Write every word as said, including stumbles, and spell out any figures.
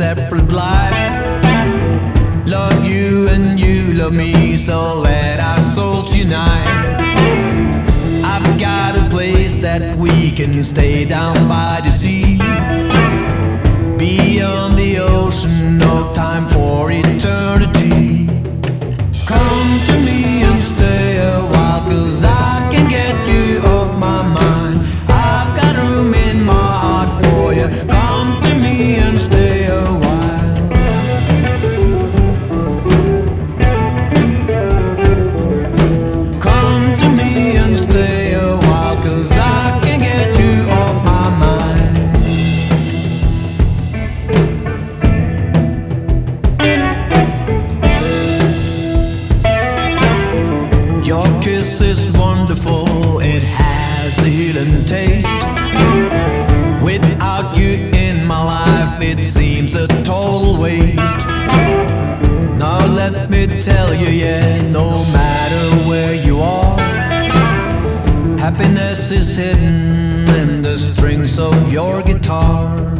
separate lives. Love you and you love me, so let our souls unite. I've got a place that we can stay down by the sea, beyond the ocean, no time for eternity. Come to me and stay a while, 'cause I can get you off my mind. I've got room in my heart for you. Come to me and stay a while. Come to me and stay a while, 'cause I can get you off my mind. Your kiss is wonderful, it has a healing taste. Without you in my life, it seems a total waste. Now let me tell you, yeah, no matter where you are, happiness is hidden in the strings of your guitar.